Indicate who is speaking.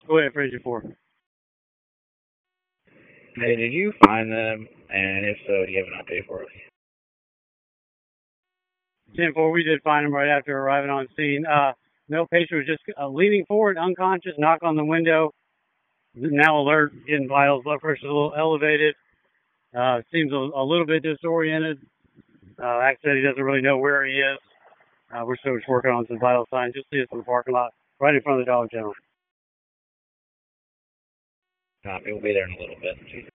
Speaker 1: Go ahead, Fraser 4.
Speaker 2: Hey, did you find them? And if so, do you have an update for us?
Speaker 1: 10-4, we did find him right after arriving on scene. No, patient was just leaning forward, unconscious, knock on the window. Now alert, getting vitals, blood pressure a little elevated. Seems a little bit disoriented. Actually, he doesn't really know where he is. We're still just working on some vital signs. Just see us in the parking lot, right in front of the Dollar General.
Speaker 2: Copy. We'll be there in a little bit.